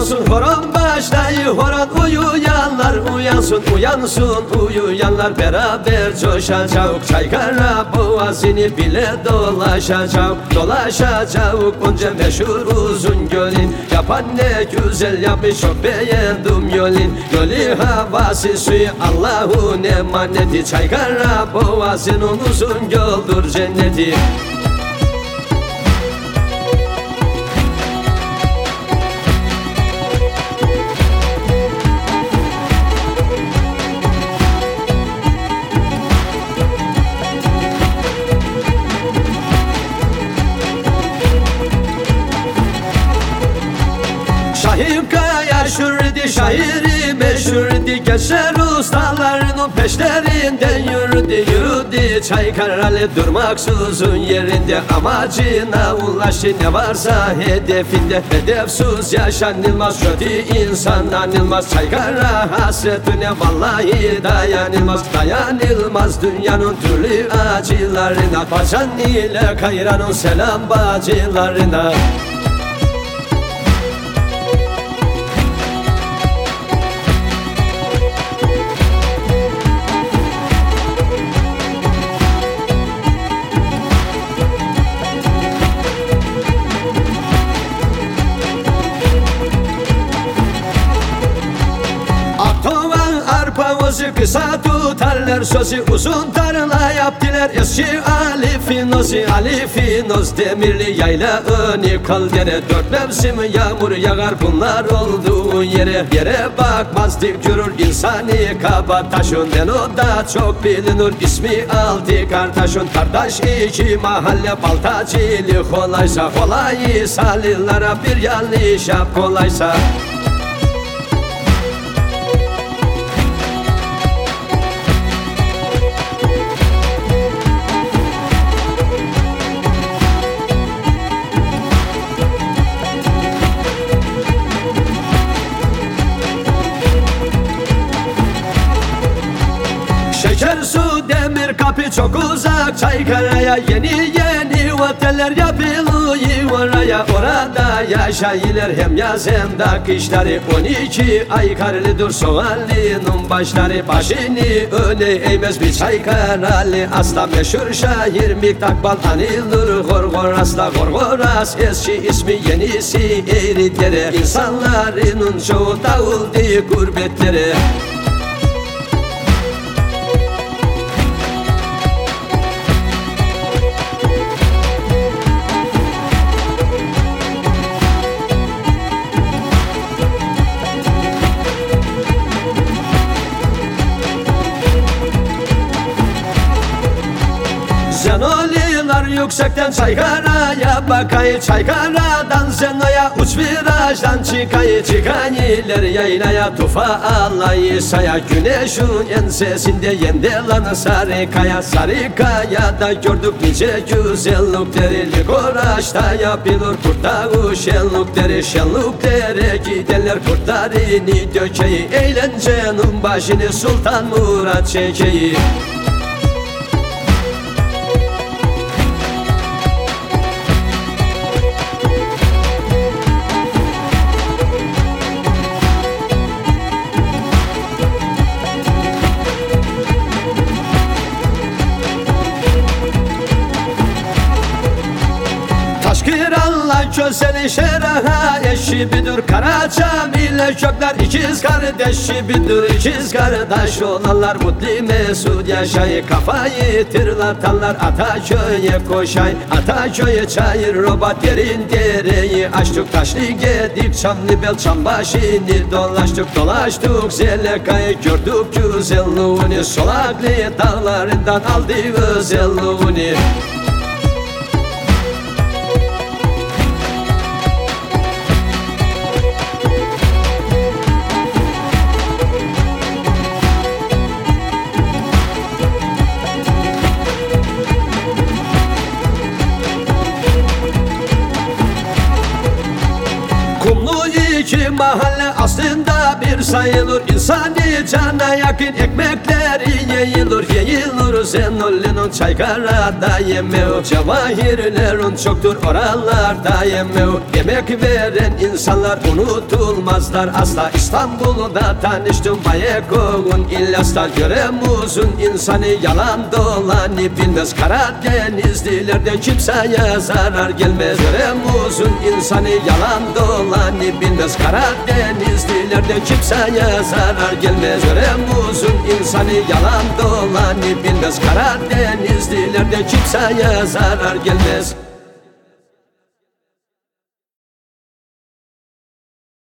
olsun horon başlayı, horon uyuyanlar uyansın, uyansın uyuyanlar. Beraber coşacak, Çaykara boğazını bile dolaşacak, dolaşacak. Onca meşhur uzun gölün, yapan ne güzel yapmış, çok beğendim yolun. Gölü havası suyu Allah'un emaneti, Çaykara boğazının uzun göldür cenneti. Şahim Kaya şurdi, şairi meşhurdi, geçer ustalarının peşlerinden yürüdü, yürüdü. Çaykaralı durmaksızın yerinde, amacına ulaştı, ne varsa hedefinde. Hedefsiz yaşanılmaz, kötü insan anılmaz. Çaykara hasretine vallahi dayanılmaz, dayanılmaz dünyanın türlü acılarına. Bacan ile Kayra'nın selam bacılarına. Kısa tutarlar sözü, uzun tarla yaptılar eski Ali Finozi. Ali Finoz demirli yayla önü kaldere, dört mevsim yağmur yağar bunlar olduğu yere. Yere bakmazdık görür insani kaba taşın, ben o da çok bilinir ismi altı kardeşin. Kardeş iki mahalle baltacılık olaysa, kolayı salillara bir yanlış yap kolaysa. Şeker su demir kapı çok uzak Çaykara'ya, yeni yeni oteller yapılıyor oraya. Orada yaşayırlar hem yaz hem de kışları, 12 ay karlıdır soğanlının başları. Başını öne eğmez bir Çaykaralı asla, meşhur şair Miktakbal anılır Gorgor asla. Gorgoras eski ismi, yenisi eğritlere, insanların çoğu dağıldı gurbetlere. Zenoliler yüksekten Çaykara'ya bakayı, Çaykara'dan Zeno'ya uç virajdan çıkayı. Çıkayılar yaylaya tufa alayı saya, güneşin ensesinde yendelan sarı kaya. Sarı kayada gördük nice güzellikleri, Ligoraş'ta yapılır kurtağı şenlikleri. Şenliklere gidenler kurtlarını dökeyi, eğlencenin başını Sultan Murat çekeyi. Taşkıran'la Köseli Şeraha eşi bidir, Karaçam ile Kökler ikiz kardeşi bidir. İkiz kardeş olanlar mutlu mesut yaşayı, kafayı tırlatanlar Ataköy'e koşay. Ataköy'e çayır robat derin dereyi açtık, taşlı gedik Çamlıbel Çambaşı'nı dolaştık. Dolaştık Zeleka'yı gördük güzelliğini, Solaklı dağlarından aldı özelliğini. Kumlu iki mahalle aslında bir sayılır, İnsani cana yakın ekmekleri yeyilir. Yeyilir Zenolli'nin Çaykara'da yemeği, cevahirlerin çoktur oralarda yemeği. Yemek veren insanlar unutulmazlar asla. İstanbul'da tanıştım Bayeko'nun İlyas'ta. Göremuzun insanı yalan dolanı bilmez. Karadenizlilerde kimseye zarar gelmez. Göremuzun insanı yalan dolanı bilmez. Karadenizlilerde kimseye zarar gelmez. Göremuzun insanı yalan dolanı bilmez. Karadenizlilerde kimseye zarar gelmez.